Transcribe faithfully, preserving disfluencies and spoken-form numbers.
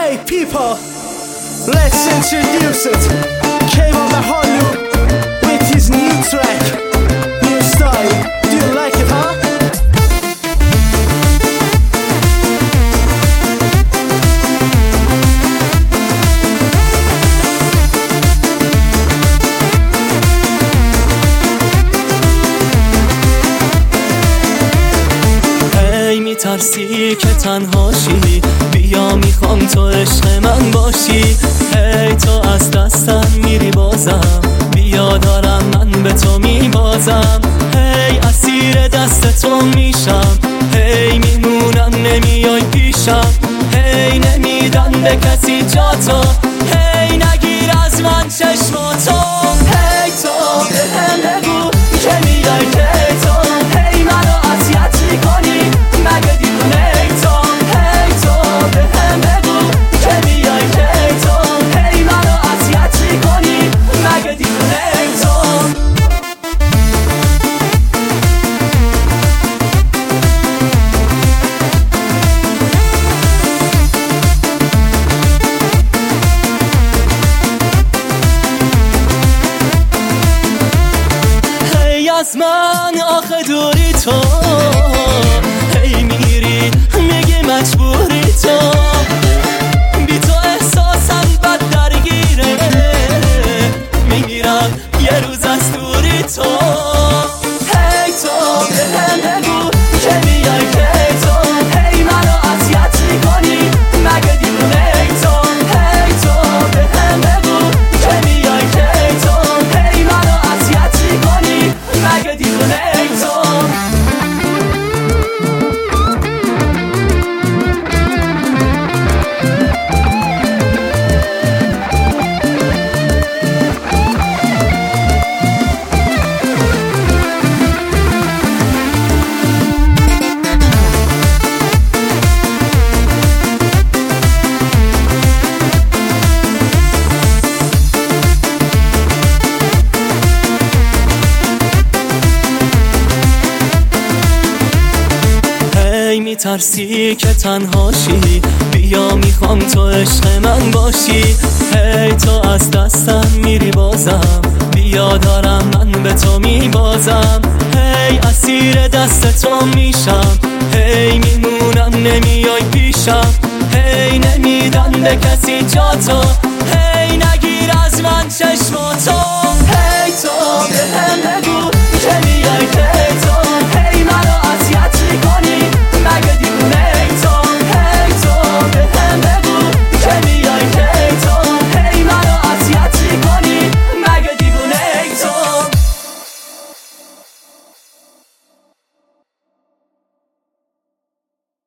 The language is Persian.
Hey people, let's introduce it. K-one the Hollywood with his new track, new style. Do you like it, huh? هی میترسی که تنهاشی، بیا میخوام تو عشق من باشی. هی تو از دستم میری بازم، بیا دارم من به تو میبازم. هی اسیر دست تو میشم، هی میمونم نمیای پیشم. هی نمیدن به کسی جا تو، هی نگیر از من چشماتو. هی تو به هم بگو که میای که تو هی منو اذیت میکنی، مگه دیوونه ای تو؟ هی تو به هم بگو که میای که تو هی منو اذیت میکنی، مگه دیوونه ای تو؟ هی از من آخه دوری تو، هی میری میگی مجبوری تو. بی تو احساسم بد درگیره، میمیرم یه روز از دوری تو. هی تو به هم بگو که میای که تو هی منو اذیت میکنی، مگه دیوونه ای تو؟ هی تو به هم بگو که میای که تو هی منو اذیت میکنی، مگه دیوونه ای تو؟ هی میترسی که تنهاشی، بیا میخوام تو عشق من باشی. هی تو از دستم میری بازم، بیا دارم من به تو میبازم. هی اسیر دست تو میشم، هی میمونم نمیای پیشم. هی نمیدن به کسی جا تو، هی نگیر از من چشماتو. هی تو به هم بگو